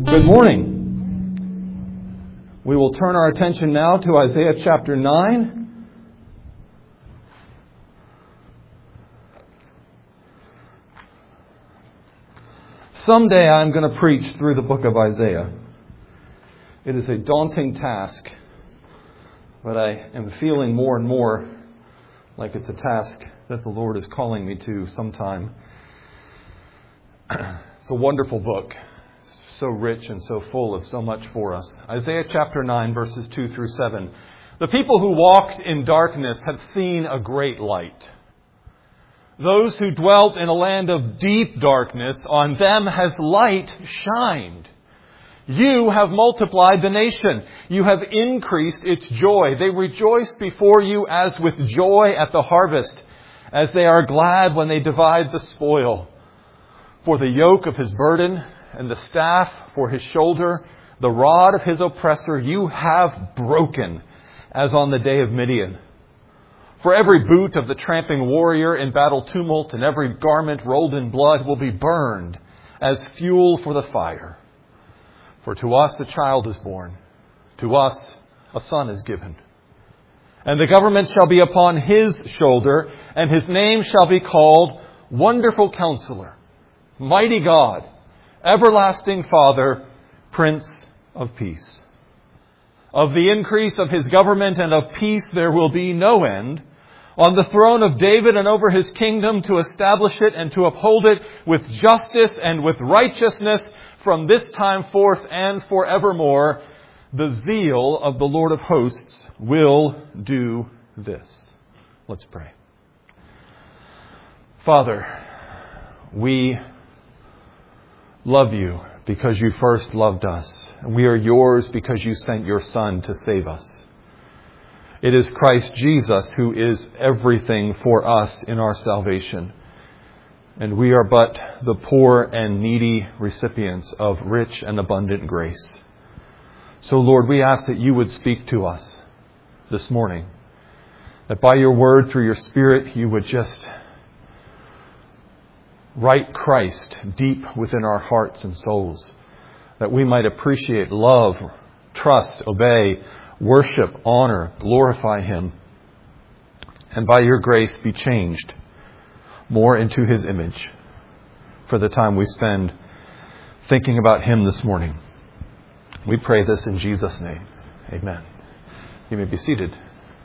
Good morning. We will turn our attention now to Isaiah chapter 9. Someday I'm going to preach through the book of Isaiah. It is a daunting task, but I am feeling more and more like it's a task that the Lord is calling me to sometime. It's a wonderful book. So rich and so full of so much for us. Isaiah chapter 9, verses 2 through 7. The people who walked in darkness have seen a great light. Those who dwelt in a land of deep darkness, on them has light shined. You have multiplied the nation. You have increased its joy. They rejoice before you as with joy at the harvest, as they are glad when they divide the spoil. For the yoke of his burden and the staff for his shoulder, the rod of his oppressor, you have broken, as on the day of Midian. For every boot of the tramping warrior in battle tumult and every garment rolled in blood will be burned as fuel for the fire. For to us a child is born, to us a son is given. And the government shall be upon his shoulder, and his name shall be called Wonderful Counselor, Mighty God, Everlasting Father, Prince of Peace. Of the increase of his government and of peace there will be no end, on the throne of David and over his kingdom, to establish it and to uphold it with justice and with righteousness from this time forth and forevermore. The zeal of the Lord of hosts will do this. Let's pray. Father, we love you because you first loved us. And we are yours because you sent your Son to save us. It is Christ Jesus who is everything for us in our salvation. And we are but the poor and needy recipients of rich and abundant grace. So, Lord, we ask that you would speak to us this morning. That by your word, through your Spirit, you would just write Christ deep within our hearts and souls, that we might appreciate, love, trust, obey, worship, honor, glorify him, and by your grace be changed more into his image for the time we spend thinking about him this morning. We pray this in Jesus' name. Amen. You may be seated.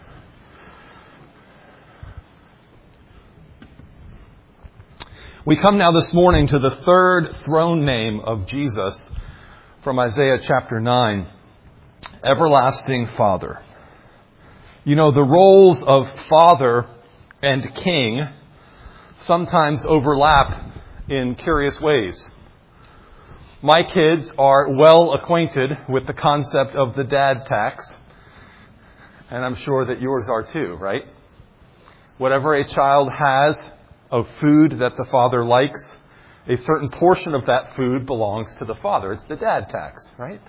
We come now this morning to the third throne name of Jesus from Isaiah chapter 9, Everlasting Father. You know, the roles of Father and King sometimes overlap in curious ways. My kids are well acquainted with the concept of the dad tax, and I'm sure that yours are too, right? Whatever a child has of food that the father likes, a certain portion of that food belongs to the father. It's the dad tax, right?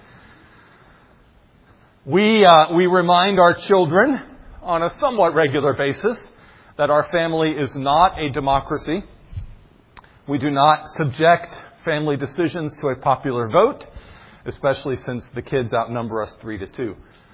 We remind our children on a somewhat regular basis that our family is not a democracy. We do not subject family decisions to a popular vote, especially since the kids outnumber us 3-2.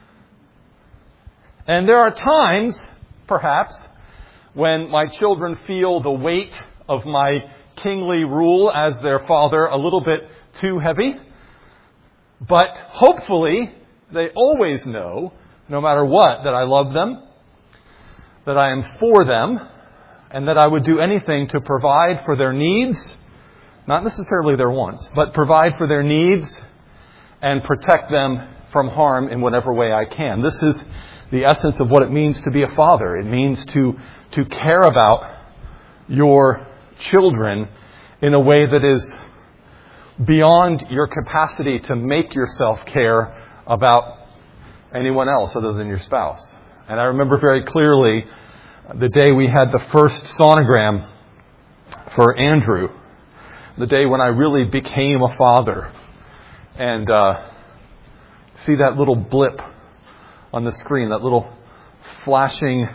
And there are times, perhaps, when my children feel the weight of my kingly rule as their father a little bit too heavy. But hopefully, they always know, no matter what, that I love them, that I am for them, and that I would do anything to provide for their needs, not necessarily their wants, but provide for their needs and protect them from harm in whatever way I can. This is the essence of what it means to be a father. It means to care about your children in a way that is beyond your capacity to make yourself care about anyone else other than your spouse. And I remember very clearly the day we had the first sonogram for Andrew, the day when I really became a father, and see that little blip on the screen, that little flashing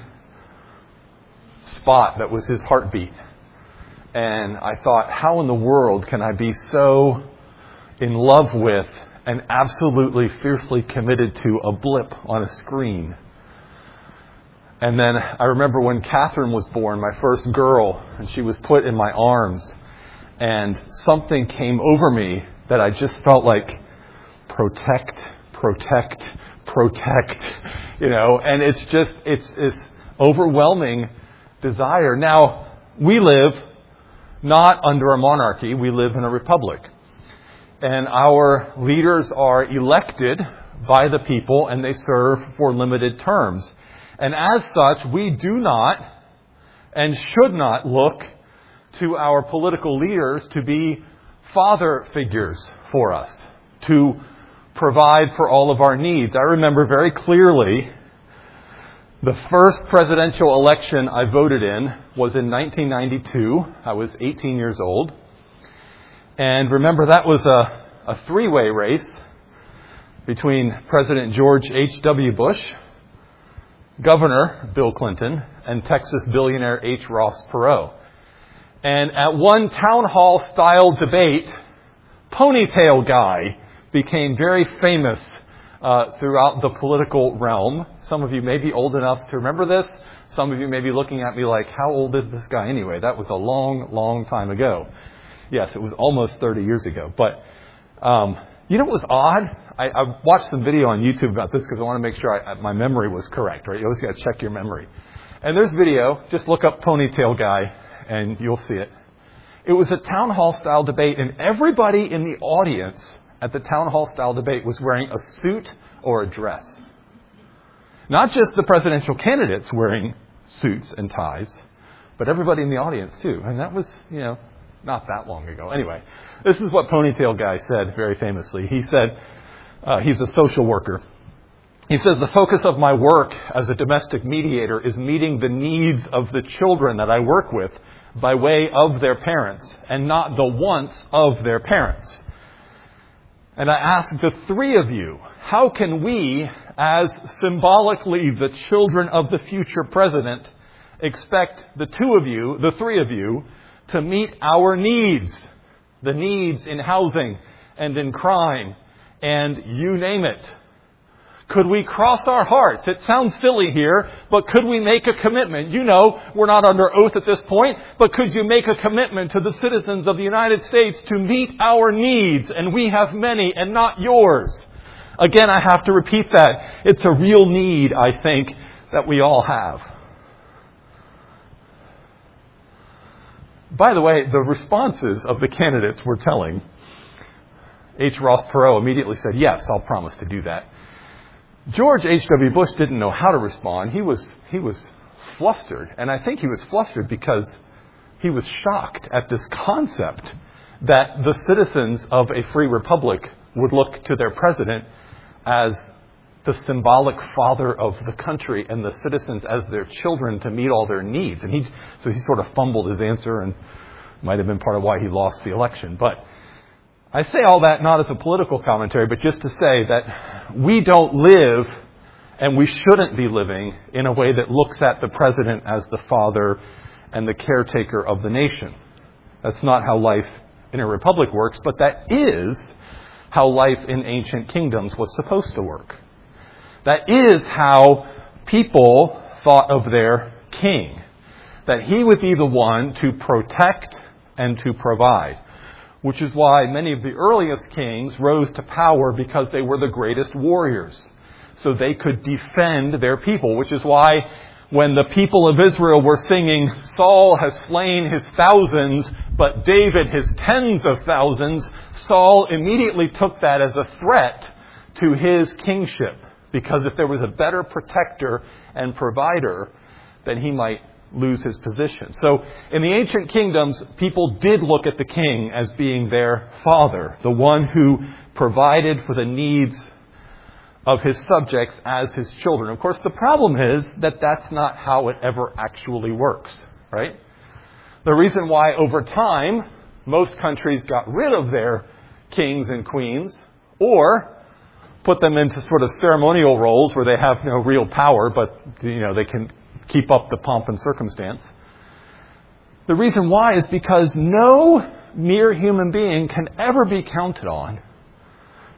spot that was his heartbeat. And I thought, how in the world can I be so in love with, and absolutely fiercely committed to a blip on a screen. And then I remember when Catherine was born, my first girl, and she was put in my arms, and something came over me that I just felt like, protect, and it's this overwhelming desire. Now, we live not under a monarchy, we live in a republic. And our leaders are elected by the people, and they serve for limited terms. And as such, we do not and should not look to our political leaders to be father figures for us, to provide for all of our needs. I remember very clearly the first presidential election I voted in was in 1992. I was 18 years old. And remember, that was a three-way race between President George H.W. Bush, Governor Bill Clinton, and Texas billionaire H. Ross Perot. And at one town hall style debate, Ponytail Guy became very famous throughout the political realm. Some of you may be old enough to remember this. Some of you may be looking at me like, how old is this guy anyway? That was a long, long time ago. Yes, it was almost 30 years ago. But you know what was odd? I watched some video on YouTube about this because I want to make sure my memory was correct, right? You always got to check your memory. And there's video. Just look up Ponytail Guy and you'll see it. It was a town hall style debate, and everybody in the audience at the town hall style debate was wearing a suit or a dress. Not just the presidential candidates wearing suits and ties, but everybody in the audience too. And that was, not that long ago. Anyway, this is what Ponytail Guy said very famously. He said, he's a social worker. He says, the focus of my work as a domestic mediator is meeting the needs of the children that I work with by way of their parents and not the wants of their parents. And I ask the three of you, how can we, as symbolically the children of the future president, expect the three of you, to meet our needs, the needs in housing and in crime and you name it? Could we cross our hearts? It sounds silly here, but could we make a commitment? We're not under oath at this point, but could you make a commitment to the citizens of the United States to meet our needs? And we have many and not yours. Again, I have to repeat that. It's a real need, I think, that we all have. By the way, the responses of the candidates were telling. H. Ross Perot immediately said, yes, I'll promise to do that. George H.W. Bush didn't know how to respond. He was flustered. And I think he was flustered because he was shocked at this concept that the citizens of a free republic would look to their president as the symbolic father of the country and the citizens as their children to meet all their needs. And so he sort of fumbled his answer and might have been part of why he lost the election. But I say all that not as a political commentary, but just to say that we don't live, and we shouldn't be living, in a way that looks at the president as the father and the caretaker of the nation. That's not how life in a republic works, but that is how life in ancient kingdoms was supposed to work. That is how people thought of their king. That he would be the one to protect and to provide. Which is why many of the earliest kings rose to power because they were the greatest warriors. So they could defend their people. Which is why when the people of Israel were singing, Saul has slain his thousands, but David his tens of thousands, Saul immediately took that as a threat to his kingship. Because if there was a better protector and provider, then he might lose his position. So in the ancient kingdoms, people did look at the king as being their father, the one who provided for the needs of his subjects as his children. Of course, the problem is that that's not how it ever actually works, right? The reason why over time most countries got rid of their kings and queens or put them into sort of ceremonial roles where they have no real power, but they can keep up the pomp and circumstance. The reason why is because no mere human being can ever be counted on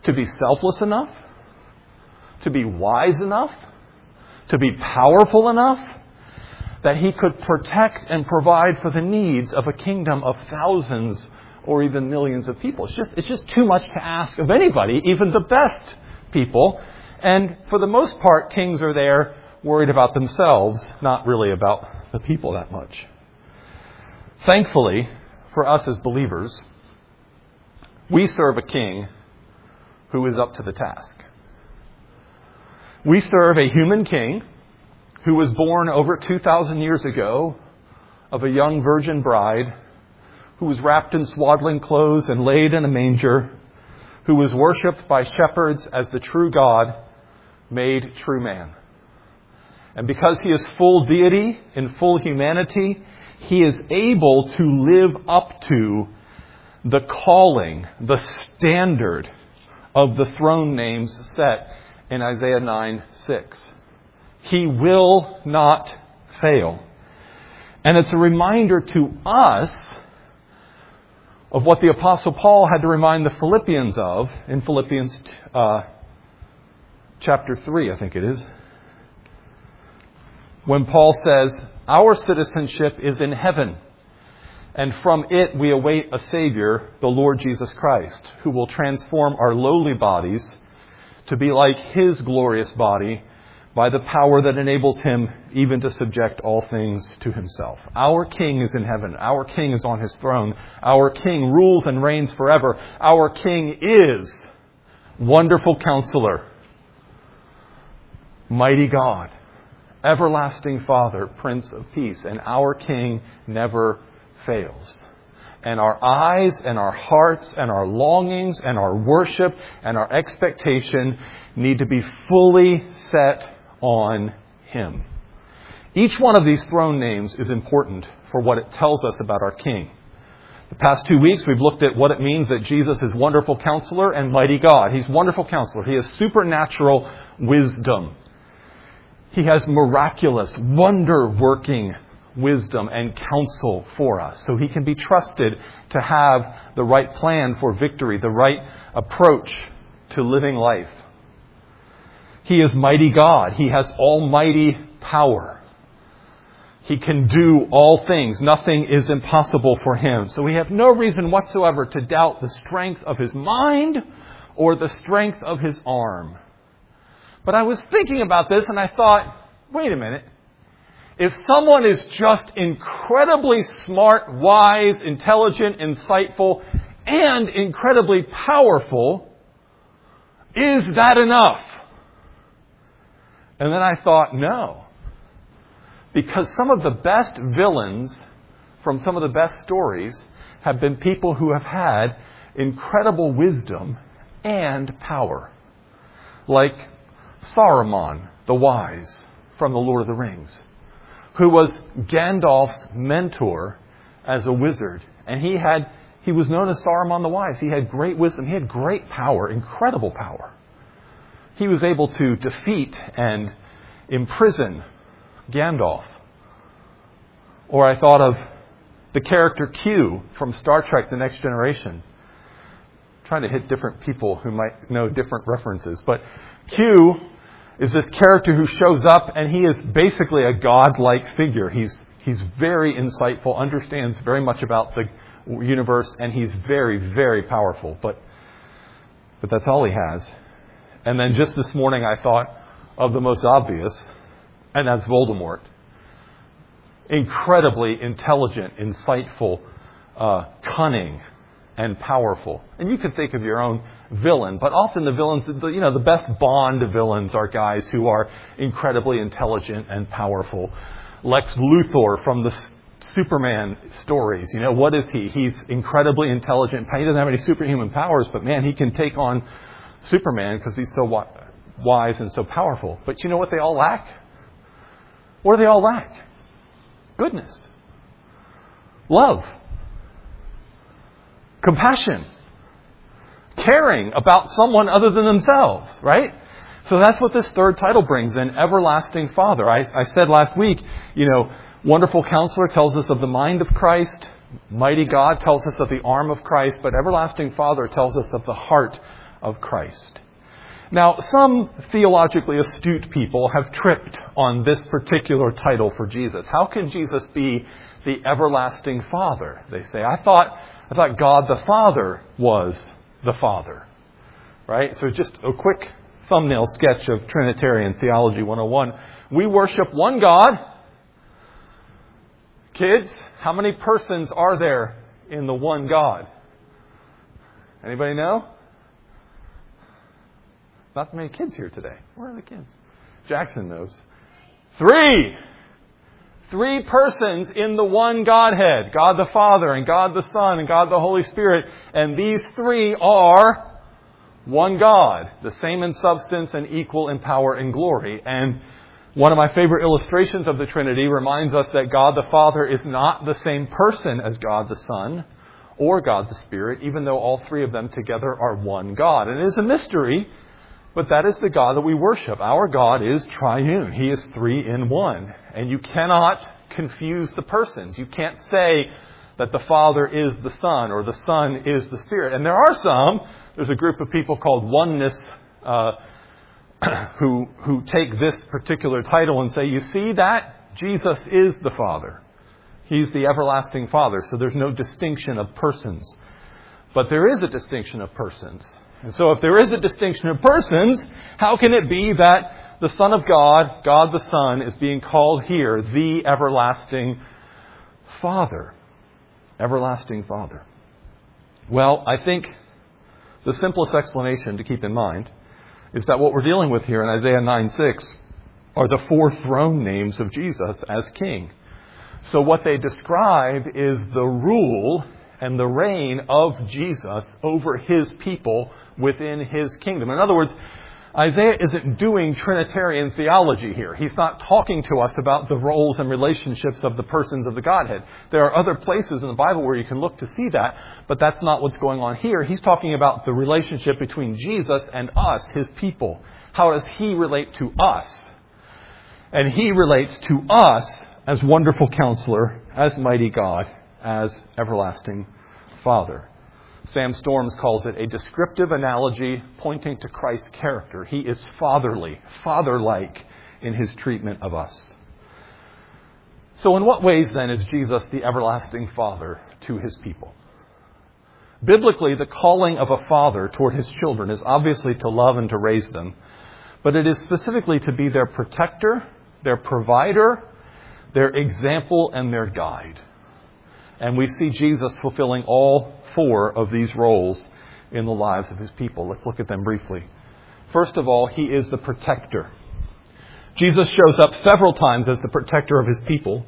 to be selfless enough, to be wise enough, to be powerful enough, that he could protect and provide for the needs of a kingdom of thousands or even millions of people. It's just too much to ask of anybody, even the best people. And for the most part, kings are there worried about themselves, not really about the people that much. Thankfully, for us as believers, we serve a king who is up to the task. We serve a human king who was born over 2,000 years ago of a young virgin bride who was wrapped in swaddling clothes and laid in a manger, who was worshipped by shepherds as the true God made true man. And because he is full deity and full humanity, he is able to live up to the calling, the standard of the throne names set in Isaiah 9:6. He will not fail. And it's a reminder to us of what the Apostle Paul had to remind the Philippians of in Philippians chapter 3, I think it is. When Paul says, our citizenship is in heaven, and from it we await a Savior, the Lord Jesus Christ, who will transform our lowly bodies to be like his glorious body by the power that enables him even to subject all things to himself. Our King is in heaven. Our King is on his throne. Our King rules and reigns forever. Our King is Wonderful Counselor, Mighty God, Everlasting Father, Prince of Peace. And our King never fails. And our eyes and our hearts and our longings and our worship and our expectation need to be fully set on him. Each one of these throne names is important for what it tells us about our King. The past 2 weeks, we've looked at what it means that Jesus is Wonderful Counselor and Mighty God. He's Wonderful Counselor. He has supernatural wisdom. He has miraculous, wonder-working wisdom and counsel for us. So he can be trusted to have the right plan for victory, the right approach to living life. He is Mighty God. He has almighty power. He can do all things. Nothing is impossible for him. So we have no reason whatsoever to doubt the strength of his mind or the strength of his arm. But I was thinking about this and I thought, wait a minute. If someone is just incredibly smart, wise, intelligent, insightful, and incredibly powerful, is that enough? And then I thought, no. Because some of the best villains from some of the best stories have been people who have had incredible wisdom and power. Like Saruman, the wise, from The Lord of the Rings, who was Gandalf's mentor as a wizard. And he was known as Saruman the Wise. He had great wisdom. He had great power, incredible power. He was able to defeat and imprison Gandalf. Or I thought of the character Q from Star Trek The Next Generation. I'm trying to hit different people who might know different references. But Q is this character who shows up and he is basically a godlike figure. He's very insightful, understands very much about the universe, and he's very, very powerful. But that's all he has. And then just this morning I thought of the most obvious, and that's Voldemort. Incredibly intelligent, insightful, cunning, and powerful. And you could think of your own villain, but often the villains, the best Bond villains are guys who are incredibly intelligent and powerful. Lex Luthor from the Superman stories. What is he? He's incredibly intelligent. He doesn't have any superhuman powers, but man, he can take on Superman because he's so wise and so powerful. But you know what they all lack? What do they all lack? Goodness. Love. Compassion. Caring about someone other than themselves, right? So that's what this third title brings in, Everlasting Father. I said last week, Wonderful Counselor tells us of the mind of Christ. Mighty God tells us of the arm of Christ. But Everlasting Father tells us of the heart of Christ. Now, some theologically astute people have tripped on this particular title for Jesus. How can Jesus be the everlasting Father? They say, I thought God the Father was the Father. Right? So just a quick thumbnail sketch of Trinitarian Theology 101. We worship one God. Kids, how many persons are there in the one God? Anybody know? Not many kids here today. Where are the kids? Jackson knows. 3. 3 persons in the one Godhead. God the Father and God the Son and God the Holy Spirit. And these 3 are one God. The same in substance and equal in power and glory. And one of my favorite illustrations of the Trinity reminds us that God the Father is not the same person as God the Son or God the Spirit, even though all 3 of them together are one God. And it is a mystery, but that is the God that we worship. Our God is triune. He is 3 in 1. And you cannot confuse the persons. You can't say that the Father is the Son or the Son is the Spirit. And there are some, there's a group of people called oneness who take this particular title and say, you see that? Jesus is the Father. He's the everlasting Father. So there's no distinction of persons. But there is a distinction of persons. And so if there is a distinction of persons, how can it be that the Son of God, God the Son, is being called here the everlasting Father? Everlasting Father. Well, I think the simplest explanation to keep in mind is that what we're dealing with here in Isaiah 9:6 are the 4 throne names of Jesus as King. So what they describe is the rule and the reign of Jesus over His people within His kingdom. In other words, Isaiah isn't doing Trinitarian theology here. He's not talking to us about the roles and relationships of the persons of the Godhead. There are other places in the Bible where you can look to see that, but that's not what's going on here. He's talking about the relationship between Jesus and us, His people. How does He relate to us? And He relates to us as Wonderful Counselor, as Mighty God, as Everlasting Father. Sam Storms calls it a descriptive analogy pointing to Christ's character. He is fatherly, father-like in His treatment of us. So in what ways then is Jesus the everlasting Father to His people? Biblically, the calling of a father toward his children is obviously to love and to raise them, but it is specifically to be their protector, their provider, their example, and their guide. And we see Jesus fulfilling all 4 of these roles in the lives of His people. Let's look at them briefly. First of all, He is the protector. Jesus shows up several times as the protector of His people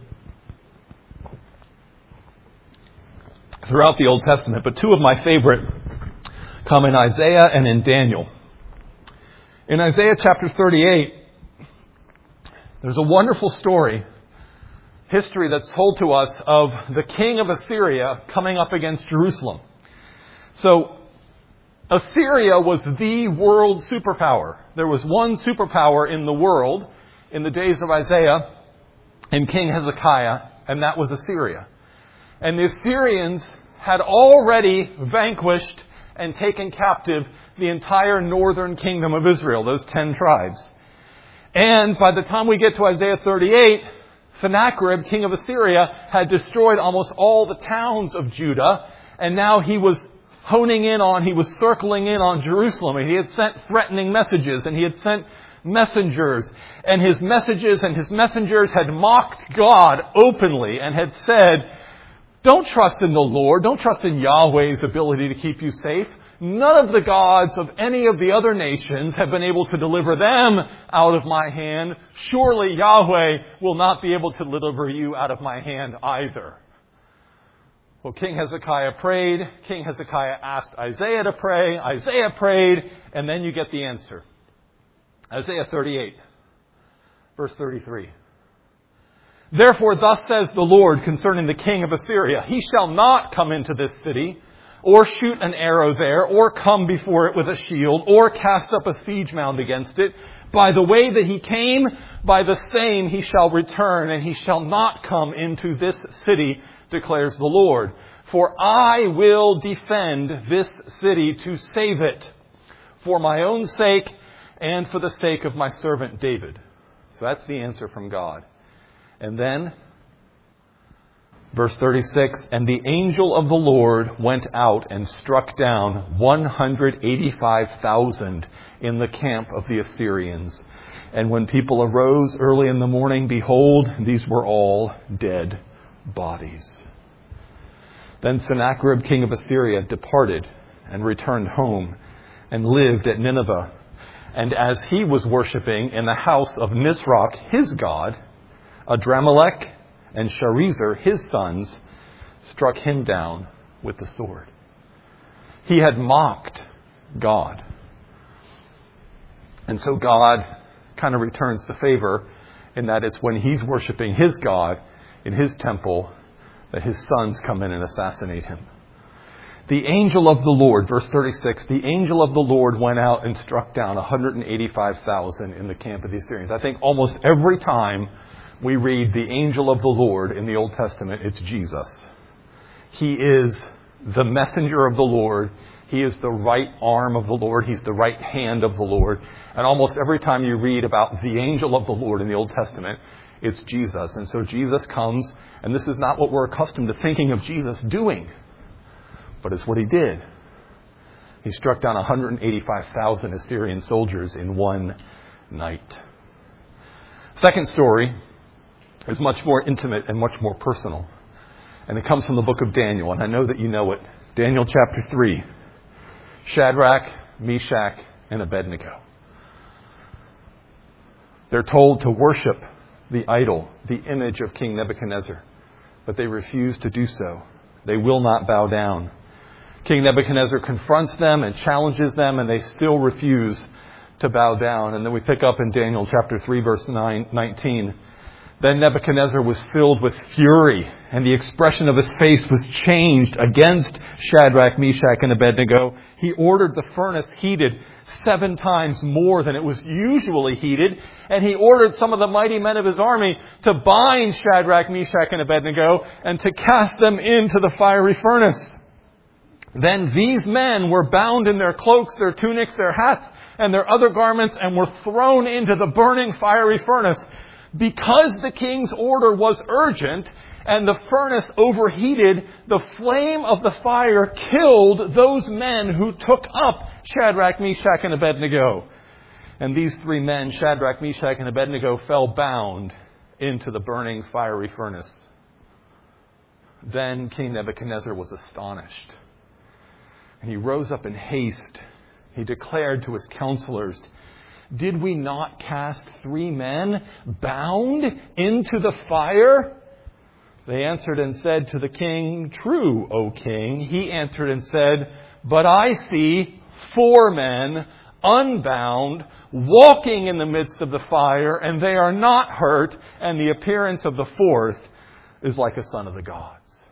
throughout the Old Testament, but 2 of my favorite come in Isaiah and in Daniel. In Isaiah chapter 38, there's a wonderful history that's told to us of the king of Assyria coming up against Jerusalem. So Assyria was the world superpower. There was one superpower in the world in the days of Isaiah and King Hezekiah, and that was Assyria. And the Assyrians had already vanquished and taken captive the entire northern kingdom of Israel, those 10 tribes. And by the time we get to Isaiah 38, Sennacherib, king of Assyria, had destroyed almost all the towns of Judah, and now he was circling in on Jerusalem, and he had sent threatening messages, and he had sent messengers, and his messages and his messengers had mocked God openly and had said, don't trust in the Lord, don't trust in Yahweh's ability to keep you safe. None of the gods of any of the other nations have been able to deliver them out of my hand. Surely Yahweh will not be able to deliver you out of my hand either. Well, King Hezekiah prayed. King Hezekiah asked Isaiah to pray. Isaiah prayed, and then you get the answer. Isaiah 38, verse 33. Therefore, thus says the Lord concerning the king of Assyria, He shall not come into this city, or shoot an arrow there, or come before it with a shield, or cast up a siege mound against it. By the way that he came, by the same he shall return, and he shall not come into this city, declares the Lord. For I will defend this city to save it. for my own sake and for the sake of my servant David. So that's the answer from God. And then, verse 36, and the angel of the Lord went out and struck down 185,000 in the camp of the Assyrians. And when people arose early in the morning, behold, these were all dead bodies. Then Sennacherib, king of Assyria, departed and returned home and lived at Nineveh. And as he was worshipping in the house of Nisroch, his god, Adramelech and Sharezer, his sons, struck him down with the sword. He had mocked God. And so God kind of returns the favor in that it's when he's worshiping his God in his temple that his sons come in and assassinate him. The angel of the Lord, verse 36, the angel of the Lord went out and struck down 185,000 in the camp of the Assyrians. I think almost every time we read the angel of the Lord in the Old Testament, it's Jesus. He is the messenger of the Lord. He is the right arm of the Lord. He's the right hand of the Lord. And almost every time you read about the angel of the Lord in the Old Testament, it's Jesus. And so Jesus comes, and this is not what we're accustomed to thinking of Jesus doing, but it's what he did. He struck down 185,000 Assyrian soldiers in one night. Second story is much more intimate and much more personal. And it comes from the book of Daniel, and I know that you know it. Daniel chapter 3. Shadrach, Meshach, and Abednego. They're told to worship the idol, the image of King Nebuchadnezzar, but they refuse to do so. They will not bow down. King Nebuchadnezzar confronts them and challenges them, and they still refuse to bow down. And then we pick up in Daniel chapter 3, verse 19. Then Nebuchadnezzar was filled with fury, and the expression of his face was changed against Shadrach, Meshach, and Abednego. He ordered the furnace heated 7 times more than it was usually heated, and he ordered some of the mighty men of his army to bind Shadrach, Meshach, and Abednego and to cast them into the fiery furnace. Then these men were bound in their cloaks, their tunics, their hats, and their other garments, and were thrown into the burning fiery furnace. Because the king's order was urgent and the furnace overheated, the flame of the fire killed those men who took up Shadrach, Meshach, and Abednego. And these 3 men, Shadrach, Meshach, and Abednego, fell bound into the burning fiery furnace. Then King Nebuchadnezzar was astonished. And he rose up in haste. He declared to his counselors, "Did we not cast 3 men bound into the fire?" They answered and said to the king, "True, O king." He answered and said, "But I see 4 men unbound, walking in the midst of the fire, and they are not hurt, and the appearance of the 4th is like a son of the gods."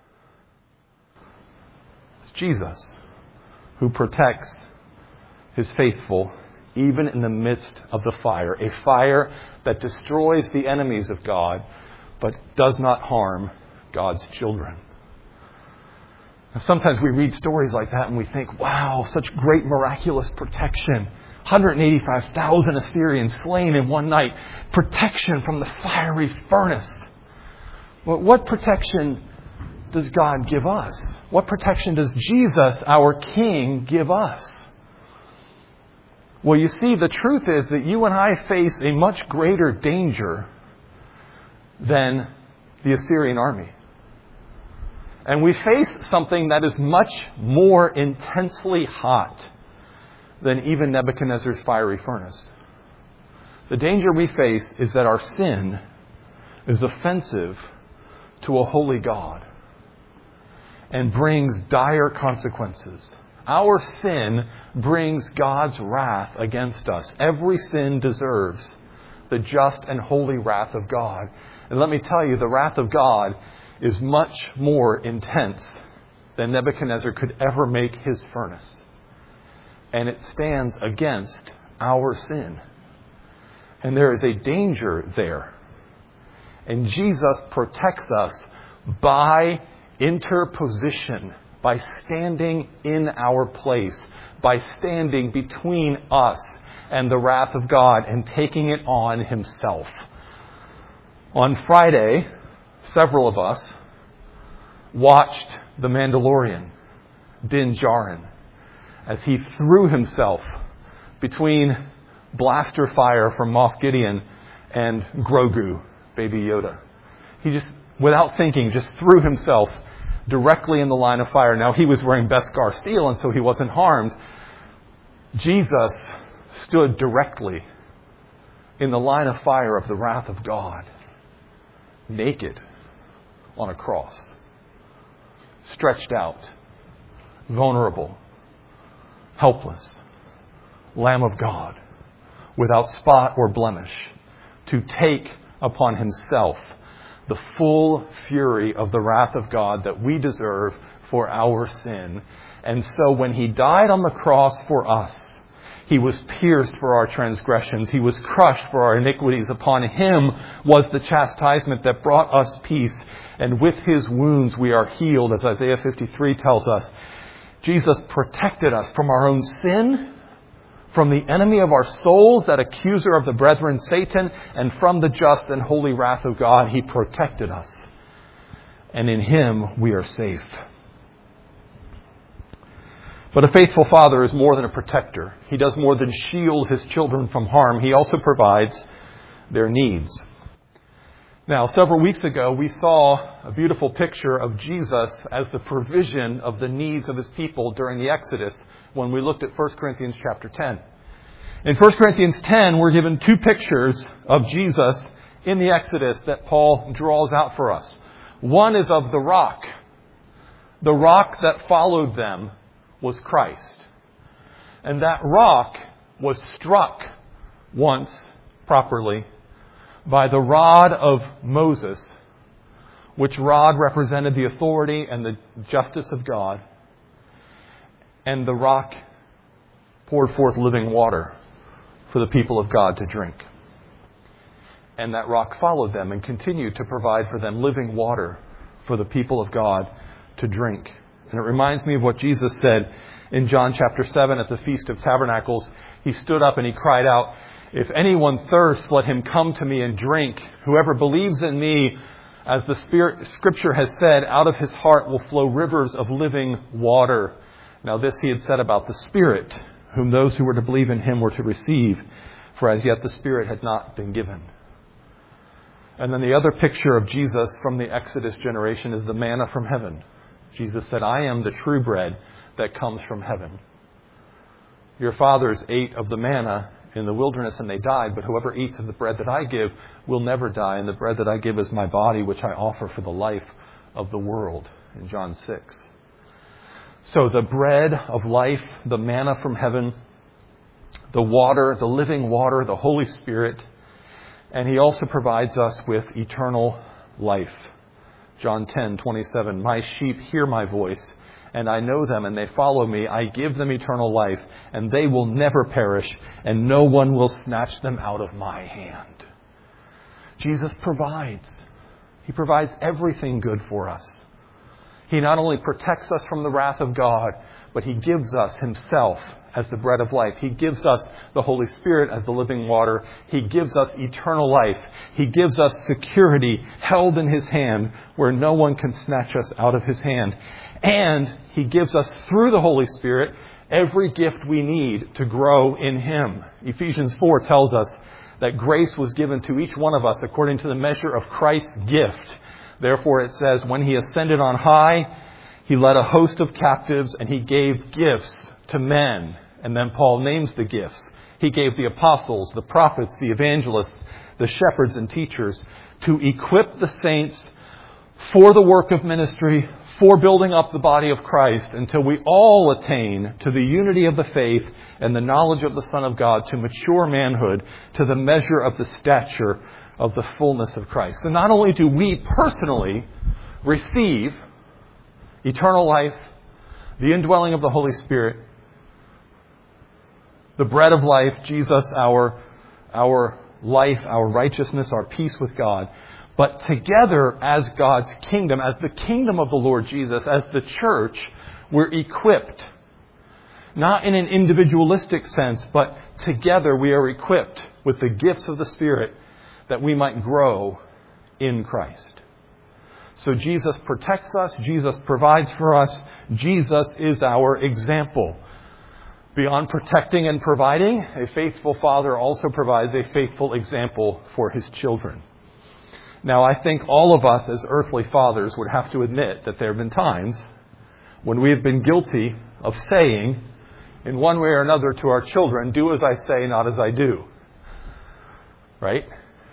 It's Jesus who protects his faithful even in the midst of the fire, a fire that destroys the enemies of God, but does not harm God's children. Now, sometimes we read stories like that and we think, wow, such great miraculous protection. 185,000 Assyrians slain in one night. Protection from the fiery furnace. But what protection does God give us? What protection does Jesus, our King, give us? Well, you see, the truth is that you and I face a much greater danger than the Assyrian army. And we face something that is much more intensely hot than even Nebuchadnezzar's fiery furnace. The danger we face is that our sin is offensive to a holy God and brings dire consequences. Our sin brings God's wrath against us. Every sin deserves the just and holy wrath of God. And let me tell you, the wrath of God is much more intense than Nebuchadnezzar could ever make his furnace. And it stands against our sin. And there is a danger there. And Jesus protects us by interposition by standing in our place, by standing between us and the wrath of God and taking it on himself. On Friday, several of us watched The Mandalorian, Din Djarin, as he threw himself between blaster fire from Moff Gideon and Grogu, Baby Yoda. He just, without thinking, just threw himself directly in the line of fire. Now, he was wearing Beskar steel, and so he wasn't harmed. Jesus stood directly in the line of fire of the wrath of God, naked on a cross, stretched out, vulnerable, helpless, Lamb of God, without spot or blemish, to take upon himself the full fury of the wrath of God that we deserve for our sin. And so when he died on the cross for us, he was pierced for our transgressions. He was crushed for our iniquities. Upon him was the chastisement that brought us peace. And with his wounds we are healed, as Isaiah 53 tells us. Jesus protected us from our own sin, from the enemy of our souls, that accuser of the brethren, Satan, and from the just and holy wrath of God. He protected us. And in him we are safe. But a faithful father is more than a protector. He does more than shield his children from harm. He also provides their needs. Now, several weeks ago, we saw a beautiful picture of Jesus as the provision of the needs of his people during the Exodus when we looked at 1 Corinthians chapter 10. In 1 Corinthians 10, we're given two pictures of Jesus in the Exodus that Paul draws out for us. One is of the rock. The rock that followed them was Christ. And that rock was struck once properly by the rod of Moses, which rod represented the authority and the justice of God. And the rock poured forth living water for the people of God to drink. And that rock followed them and continued to provide for them living water for the people of God to drink. And it reminds me of what Jesus said in John chapter 7 at the Feast of Tabernacles. He stood up and he cried out, "If anyone thirsts, let him come to me and drink. Whoever believes in me, as the Scripture has said, out of his heart will flow rivers of living water." Now this he had said about the Spirit, whom those who were to believe in him were to receive, for as yet the Spirit had not been given. And then the other picture of Jesus from the Exodus generation is the manna from heaven. Jesus said, "I am the true bread that comes from heaven. Your fathers ate of the manna in the wilderness and they died, but whoever eats of the bread that I give will never die. And the bread that I give is my body, which I offer for the life of the world," in John 6. So the bread of life, the manna from heaven, the water, the living water, the Holy Spirit, and he also provides us with eternal life. John 10:27, "My sheep hear my voice, and I know them, and they follow me. I give them eternal life, and they will never perish, and no one will snatch them out of my hand." Jesus provides. He provides everything good for us. He not only protects us from the wrath of God, but he gives us himself as the bread of life. He gives us the Holy Spirit as the living water. He gives us eternal life. He gives us security held in his hand where no one can snatch us out of his hand. And he gives us through the Holy Spirit every gift we need to grow in him. Ephesians 4 tells us that grace was given to each one of us according to the measure of Christ's gift. Therefore it says, when he ascended on high, he led a host of captives and he gave gifts to men. And then Paul names the gifts. He gave the apostles, the prophets, the evangelists, the shepherds and teachers to equip the saints for the work of ministry, for building up the body of Christ until we all attain to the unity of the faith and the knowledge of the Son of God, to mature manhood, to the measure of the stature of the fullness of Christ. So not only do we personally receive eternal life, the indwelling of the Holy Spirit, the bread of life, Jesus, our life, our righteousness, our peace with God, but together as God's kingdom, as the kingdom of the Lord Jesus, as the church, We're equipped. Not in an individualistic sense, but together we are equipped with the gifts of the Spirit that we might grow in Christ. So Jesus protects us. Jesus provides for us. Jesus is our example. Beyond protecting and providing, a faithful father also provides a faithful example for his children. Now, I think all of us as earthly fathers would have to admit that there have been times when we have been guilty of saying, in one way or another, to our children, do as I say, not as I do. Right?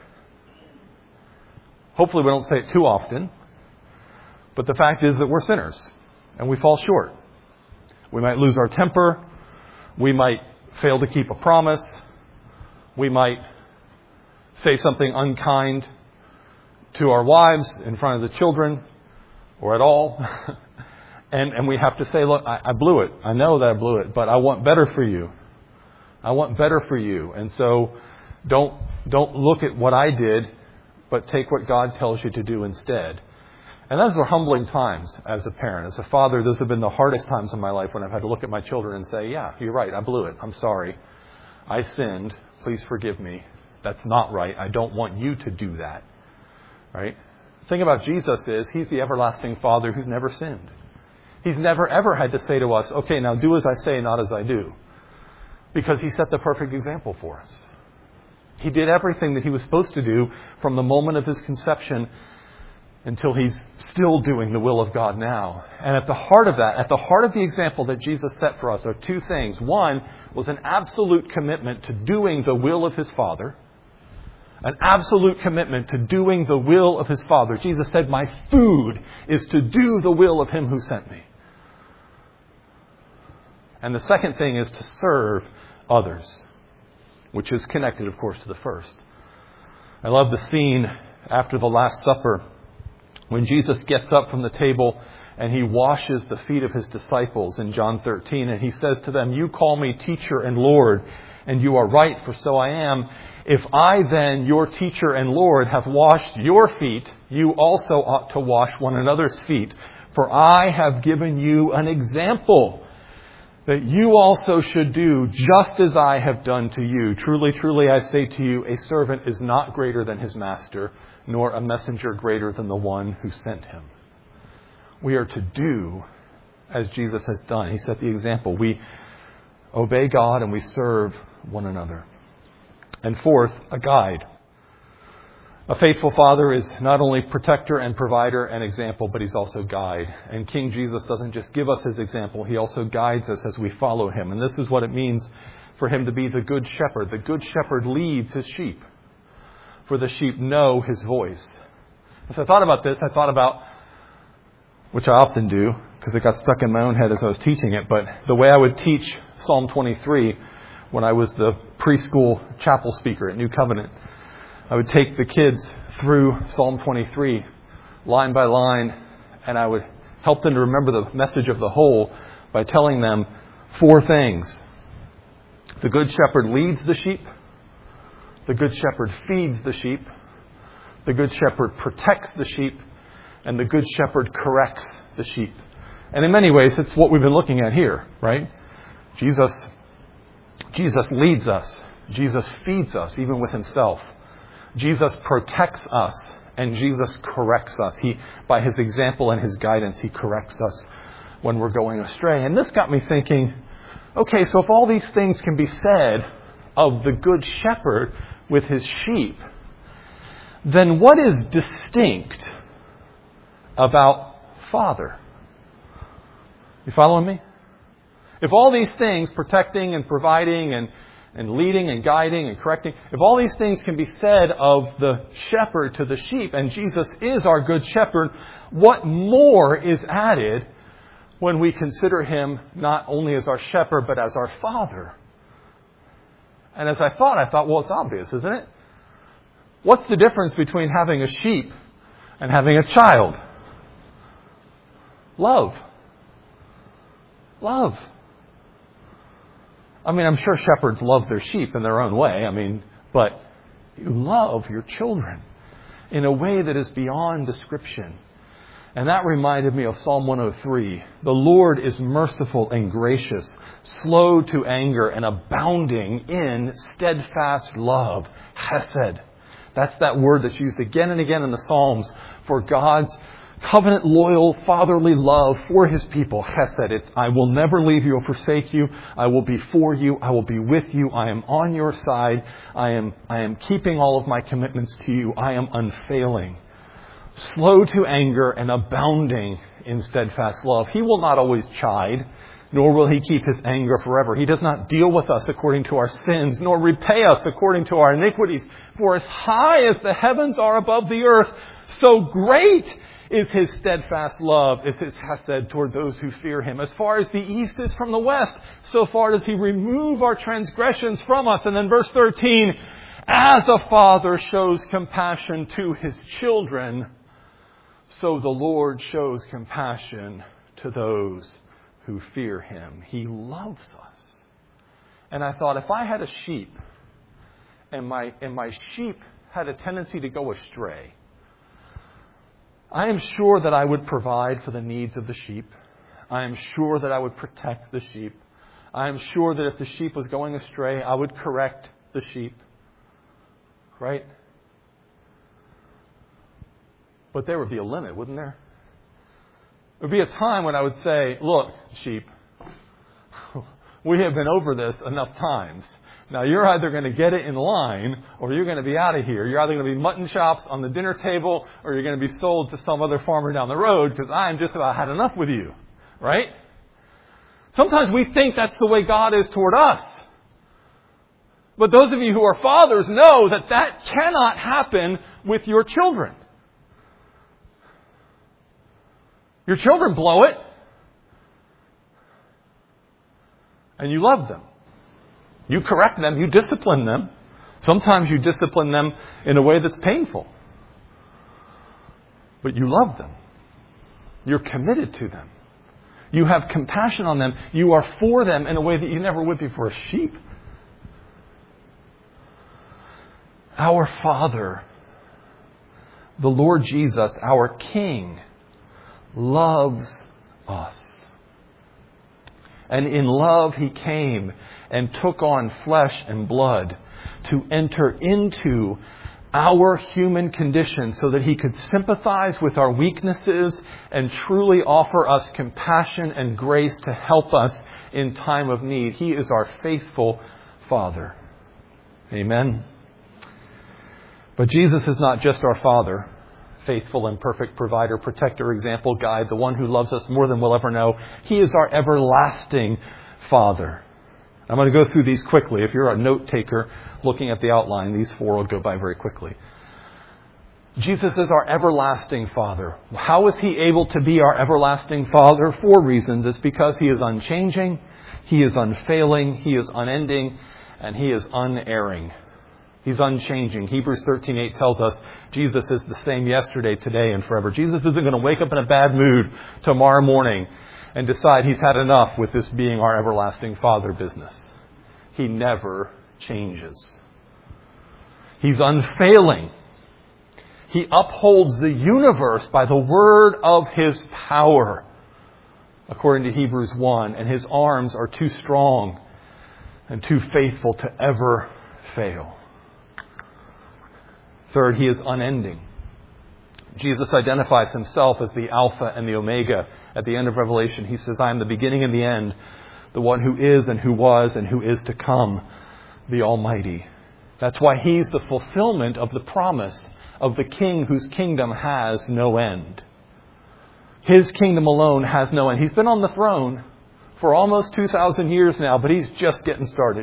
Hopefully we don't say it too often. But the fact is that we're sinners and we fall short. We might lose our temper. We might fail to keep a promise. We might say something unkind to our wives in front of the children or at all. and we have to say, look, I blew it. I know that I blew it, but I want better for you. I want better for you. And so don't look at what I did, but take what God tells you to do instead. And those are humbling times as a parent. As a father, those have been the hardest times in my life when I've had to look at my children and say, yeah, you're right. I blew it. I'm sorry. I sinned. Please forgive me. That's not right. I don't want you to do that. Right? The thing about Jesus is he's the everlasting Father who's never sinned. He's never ever had to say to us, okay, now do as I say, not as I do. Because he set the perfect example for us. He did everything that he was supposed to do from the moment of his conception until he's still doing the will of God now. And at the heart of that, at the heart of the example that Jesus set for us are two things. One was an absolute commitment to doing the will of his Father. An absolute commitment to doing the will of his Father. Jesus said, my food is to do the will of him who sent me. And the second thing is to serve others, which is connected, of course, to the first. I love the scene after the Last Supper when Jesus gets up from the table and he washes the feet of his disciples in John 13. And he says to them, you call me teacher and Lord, and you are right, for so I am. If I then, your teacher and Lord, have washed your feet, you also ought to wash one another's feet. For I have given you an example that you also should do just as I have done to you. Truly, truly, I say to you, a servant is not greater than his master, nor a messenger greater than the one who sent him. We are to do as Jesus has done. He set the example. We obey God and we serve one another. And fourth, a guide. A faithful father is not only protector and provider and example, but he's also guide. And King Jesus doesn't just give us his example, he also guides us as we follow him. And this is what it means for him to be the good shepherd. The good shepherd leads his sheep, for the sheep know his voice. As I thought about this, I thought about, which I often do, because it got stuck in my own head as I was teaching it, but the way I would teach Psalm 23 when I was the preschool chapel speaker at New Covenant. I would take the kids through Psalm 23, line by line, and I would help them to remember the message of the whole by telling them four things. The good shepherd leads the sheep. The good shepherd feeds the sheep. The good shepherd protects the sheep. And the good shepherd corrects the sheep. And in many ways, it's what we've been looking at here, right? Jesus leads us. Jesus feeds us, even with himself. Jesus protects us, and Jesus corrects us. By his example and his guidance, he corrects us when we're going astray. And this got me thinking, okay, so if all these things can be said of the good shepherd with his sheep, then what is distinct about Father? You following me? If all these things, protecting and providing and leading and guiding and correcting, if all these things can be said of the shepherd to the sheep, and Jesus is our good shepherd, what more is added when we consider him not only as our shepherd, but as our Father? And as I thought, well, it's obvious, isn't it? What's the difference between having a sheep and having a child? Love. Love. I mean, I'm sure shepherds love their sheep in their own way. But you love your children in a way that is beyond description. And that reminded me of Psalm 103. The Lord is merciful and gracious, slow to anger and abounding in steadfast love. Hesed. That's that word that's used again and again in the Psalms for God's covenant, loyal, fatherly love for His people. Chesed. It's, I will never leave you or forsake you. I will be for you. I will be with you. I am on your side. I am keeping all of my commitments to you. I am unfailing. Slow to anger and abounding in steadfast love. He will not always chide, nor will He keep His anger forever. He does not deal with us according to our sins, nor repay us according to our iniquities. For as high as the heavens are above the earth, so great is His steadfast love, is His hesed toward those who fear Him. As far as the east is from the west, so far does He remove our transgressions from us. And then verse 13, as a father shows compassion to his children, so the Lord shows compassion to those who fear Him. He loves us. And I thought, if I had a sheep and my sheep had a tendency to go astray, I am sure that I would provide for the needs of the sheep. I am sure that I would protect the sheep. I am sure that if the sheep was going astray, I would correct the sheep. Right? But there would be a limit, wouldn't there? There would be a time when I would say, look, sheep, we have been over this enough times. Now, you're either going to get it in line or you're going to be out of here. You're either going to be mutton chops on the dinner table or you're going to be sold to some other farmer down the road because I'm just about had enough with you. Right? Sometimes we think that's the way God is toward us. But those of you who are fathers know that that cannot happen with your children. Your children blow it. And you love them. You correct them. You discipline them. Sometimes you discipline them in a way that's painful. But you love them. You're committed to them. You have compassion on them. You are for them in a way that you never would be for a sheep. Our Father, the Lord Jesus, our King, loves us. And in love He came and took on flesh and blood to enter into our human condition so that He could sympathize with our weaknesses and truly offer us compassion and grace to help us in time of need. He is our faithful Father. Amen. But Jesus is not just our Father, faithful and perfect provider, protector, example, guide, the one who loves us more than we'll ever know. He is our everlasting Father. I'm going to go through these quickly. If you're a note taker looking at the outline, these four will go by very quickly. Jesus is our everlasting Father. How is He able to be our everlasting Father? 4 reasons. It's because He is unchanging, He is unfailing, He is unending, and He is unerring. He's unchanging. Hebrews 13:8 tells us Jesus is the same yesterday, today, and forever. Jesus isn't going to wake up in a bad mood tomorrow morning and decide He's had enough with this being our everlasting Father business. He never changes. He's unfailing. He upholds the universe by the word of His power, according to Hebrews 1, and His arms are too strong and too faithful to ever fail. Third, He is unending. Jesus identifies Himself as the Alpha and the Omega. At the end of Revelation, He says, I am the beginning and the end, the one who is and who was and who is to come, the Almighty. That's why He's the fulfillment of the promise of the King whose kingdom has no end. His kingdom alone has no end. He's been on the throne for almost 2,000 years now, but He's just getting started.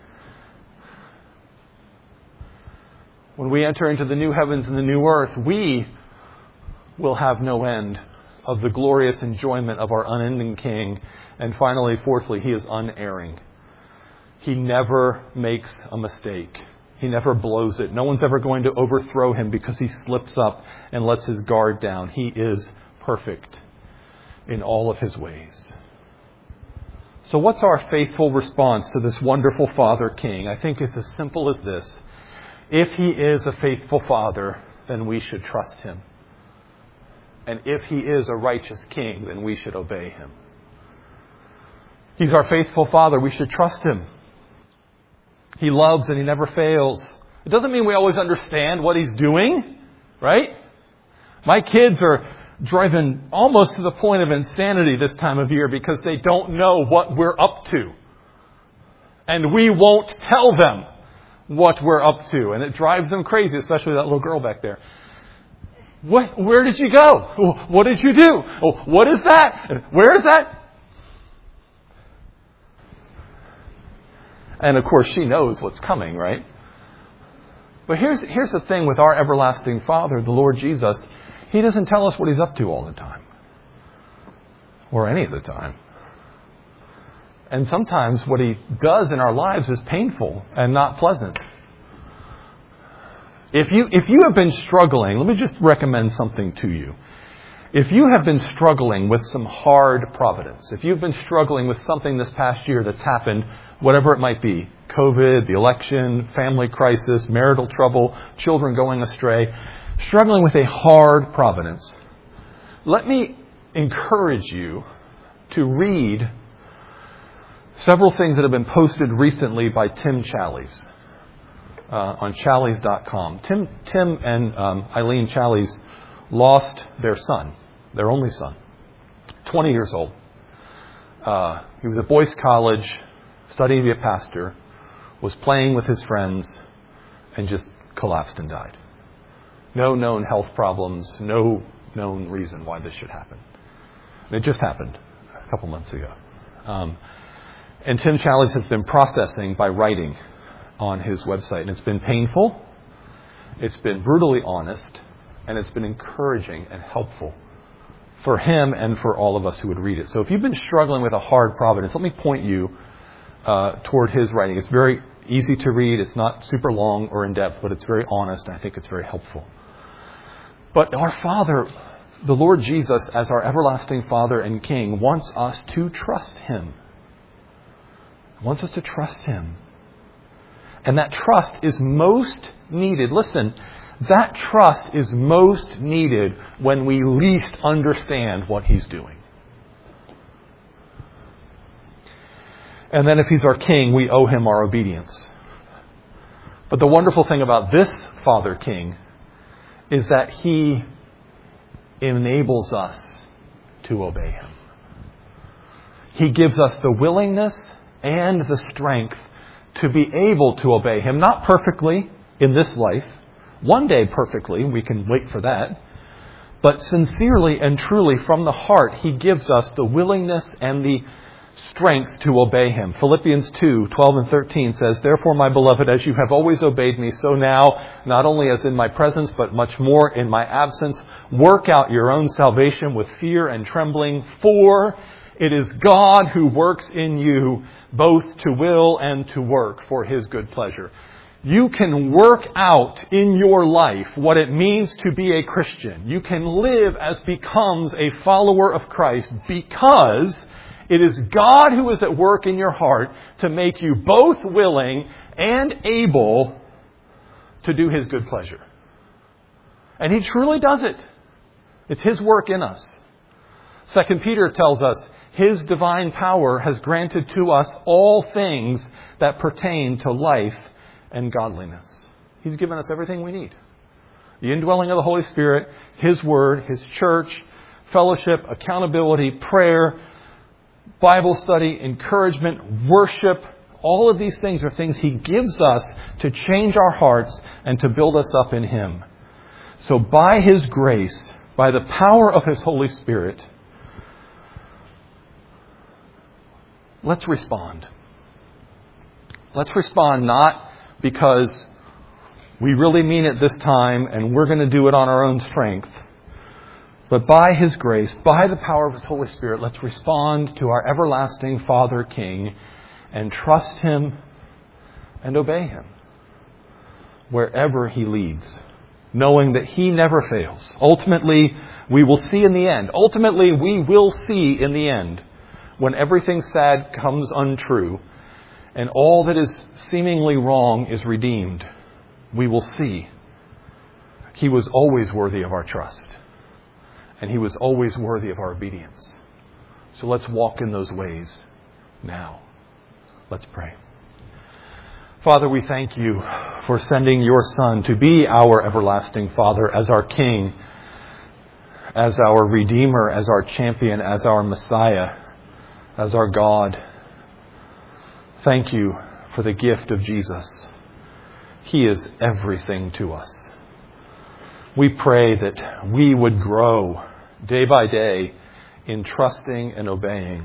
When we enter into the new heavens and the new earth, we will have no end of the glorious enjoyment of our unending King. And finally, fourthly, He is unerring. He never makes a mistake. He never blows it. No one's ever going to overthrow Him because He slips up and lets His guard down. He is perfect in all of His ways. So what's our faithful response to this wonderful Father King? I think it's as simple as this. If He is a faithful Father, then we should trust Him. And if He is a righteous King, then we should obey Him. He's our faithful Father. We should trust Him. He loves and He never fails. It doesn't mean we always understand what He's doing, right? My kids are driving almost to the point of insanity this time of year because they don't know what we're up to. And we won't tell them what we're up to. And it drives them crazy, especially that little girl back there. Where did you go? What did you do? What is that? Where is that? And of course she knows what's coming, right? But here's the thing with our everlasting Father, the Lord Jesus. He doesn't tell us what He's up to all the time. Or any of the time. And sometimes what He does in our lives is painful and not pleasant. If you have been struggling, let me just recommend something to you. If you have been struggling with some hard providence, if you've been struggling with something this past year that's happened, whatever it might be, COVID, the election, family crisis, marital trouble, children going astray, struggling with a hard providence, let me encourage you to read several things that have been posted recently by Tim Challies on Challies.com. Tim and Eileen Challies lost their son, their only son, 20 years old. He was at Boyce College, studying to be a pastor, was playing with his friends, and just collapsed and died. No known health problems, no known reason why this should happen. And it just happened a couple months ago. And Tim Challies has been processing by writing on his website. And it's been painful, it's been brutally honest, and it's been encouraging and helpful for him and for all of us who would read it. So if you've been struggling with a hard providence, let me point you toward his writing. It's very easy to read. It's not super long or in-depth, but it's very honest, and I think it's very helpful. But our Father, the Lord Jesus, as our everlasting Father and King, wants us to trust Him. Wants us to trust Him. And that trust is most needed. Listen, that trust is most needed when we least understand what He's doing. And then if He's our King, we owe Him our obedience. But the wonderful thing about this Father King is that He enables us to obey Him. He gives us the willingness and the strength to be able to obey Him. Not perfectly in this life. One day perfectly, we can wait for that. But sincerely and truly from the heart, He gives us the willingness and the strength to obey Him. Philippians 2:12 and 13 says, "Therefore, my beloved, as you have always obeyed me, so now, not only as in my presence, but much more in my absence, work out your own salvation with fear and trembling, for it is God who works in you both to will and to work for His good pleasure." You can work out in your life what it means to be a Christian. You can live as becomes a follower of Christ because it is God who is at work in your heart to make you both willing and able to do His good pleasure. And He truly does it. It's His work in us. 2 Peter tells us, His divine power has granted to us all things that pertain to life and godliness. He's given us everything we need. The indwelling of the Holy Spirit, His Word, His church, fellowship, accountability, prayer, Bible study, encouragement, worship. All of these things are things He gives us to change our hearts and to build us up in Him. So by His grace, by the power of His Holy Spirit, let's respond. Let's respond not because we really mean it this time and we're going to do it on our own strength. But by His grace, by the power of His Holy Spirit, let's respond to our everlasting Father King and trust Him and obey Him wherever He leads, knowing that He never fails. Ultimately, we will see in the end. Ultimately, we will see in the end when everything sad comes untrue and all that is seemingly wrong is redeemed. We will see He was always worthy of our trust. And He was always worthy of our obedience. So let's walk in those ways now. Let's pray. Father, we thank You for sending Your Son to be our everlasting Father, as our King, as our Redeemer, as our Champion, as our Messiah, as our God. Thank You for the gift of Jesus. He is everything to us. We pray that we would grow day by day in trusting and obeying.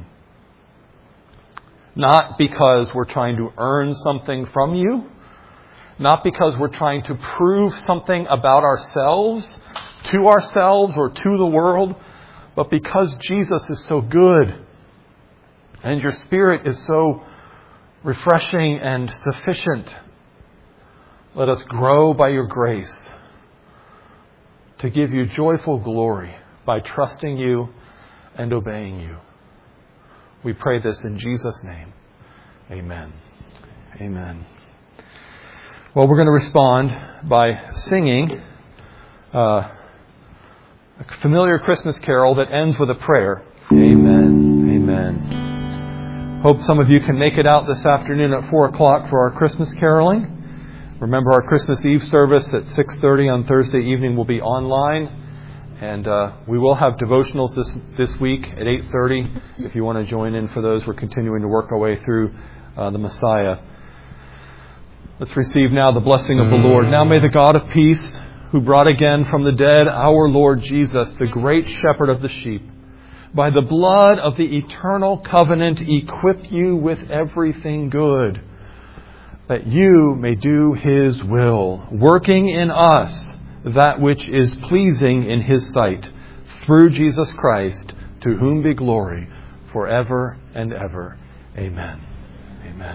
Not because we're trying to earn something from You, not because we're trying to prove something about ourselves, to ourselves or to the world, but because Jesus is so good and Your Spirit is so refreshing and sufficient. Let us grow by Your grace to give You joyful glory by trusting You and obeying You. We pray this in Jesus' name. Amen. Amen. Well, we're going to respond by singing a familiar Christmas carol that ends with a prayer. Amen. Amen. Hope some of you can make it out this afternoon at 4 o'clock for our Christmas caroling. Remember, our Christmas Eve service at 6:30 on Thursday evening will be online. And we will have devotionals this week at 8:30. If you want to join in for those, we're continuing to work our way through the Messiah. Let's receive now the blessing of the Lord. Now may the God of peace, who brought again from the dead our Lord Jesus, the great shepherd of the sheep, by the blood of the eternal covenant equip you with everything good, that you may do His will, working in us that which is pleasing in His sight, through Jesus Christ, to whom be glory forever and ever. Amen. Amen.